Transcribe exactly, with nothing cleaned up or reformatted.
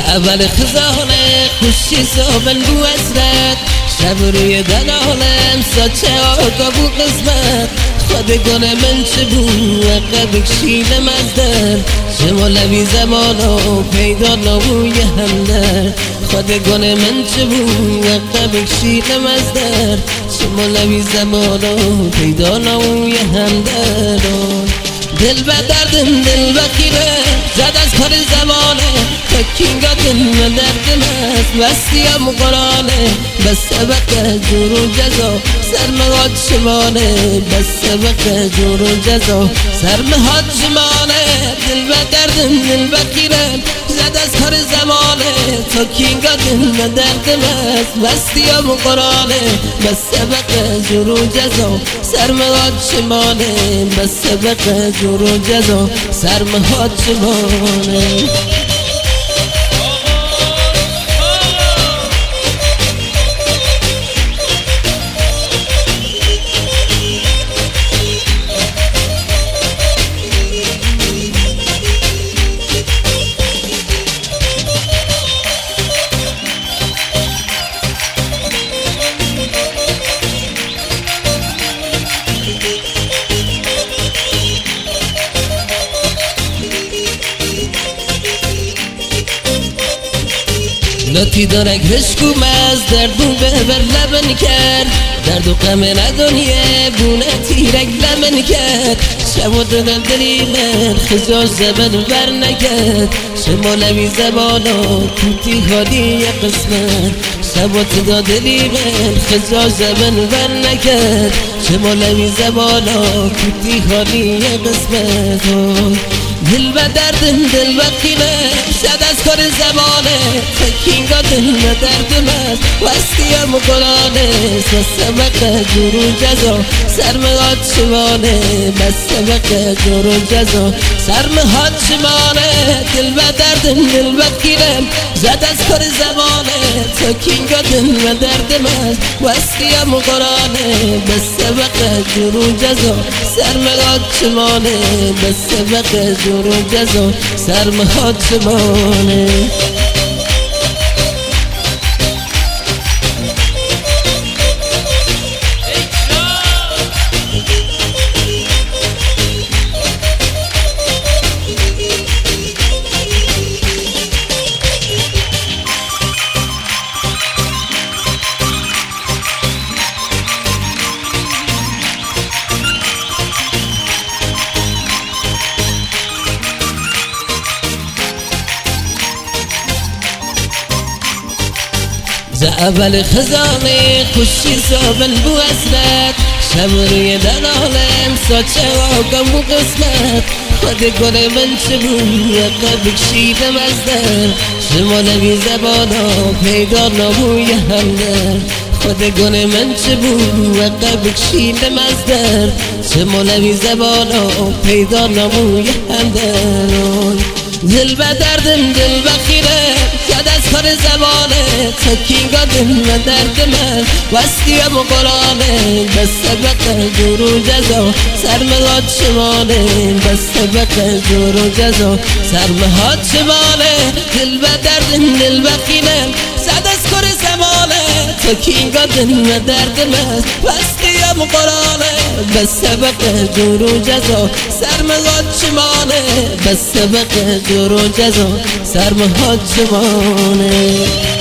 اول خزانه خوشی صابن بو اسرت شب روی دلالم ساچه آقا بو قسمت خود گل من چه بو عقب کشیدم از در شما لبی زمانو پیدا نبوی همدر خود گل من چه بو عقب کشیدم از در شما لبی زمانو پیدا نبوی همدر دل به دردم دل به خیره زد از کار زمانه تا کینگا دل به دردم است وستیم قرآنه بس سبق جور و جزا سرمهات شمانه بس سبق جور و جزا سرمهات شمانه دل به دردم دل به خیره زد از کار زمانه تا کینگا دل به دردم است وستیم قرآنه بس سبق جور و جزا سرمهات شمانه بس سبق جور و جزا سرمهات شمانه لاتی دارک رشکو مز دردو ببر لبن کرد درد و غم ندانیه بونه تیرک لمن کرد شما دل دلی من خزاش زبن بر نکرد شما لبی زبانا توتی خالی قسمت شما تدا دلی من خزاش زبن بر نکرد شما لبی زبانا توتی خالی قسمت دل به دردم دل به خیره شد از کار زمانه تکینگا دل به دردم است وستیم قرآنه بس سبق جور و جزا سرمهات شمانه بس سبق جور و جزا سرمهات شمانه دل به دردم دل به خیره شد از کار زمانه تکینگا دل به دردم است وستیم قرآنه بس سبق جور و جزا سرمهات شمانه بس سبق جور و جزا سرمهات شمانه ز اول خزانه خوشی صابن بو اسرت شب روی دلالم ساچه آقا بو قسمت خود گل من چه بو عقب کشیدم از در شما لبی زبانا پیدا نبوی همدر خود گل من چه بو عقب کشیدم از در شما لبی زبانا پیدا نبوی همدر دل به دردم دل به خیره شد از کار زمانه تکینگا دل به درد من وستیم قرآنه بس سبق جور و جزا سرمهات شمانه بس سبق جور و جزا سرمهات شمانه دل به دردم دل به خیره شد از کار زمانه تکینگا دل به درد من وستیم قرآنه بس سبق جور و جزا سرمهات شمانه بس سبق جور و جزا سرمهات شمانه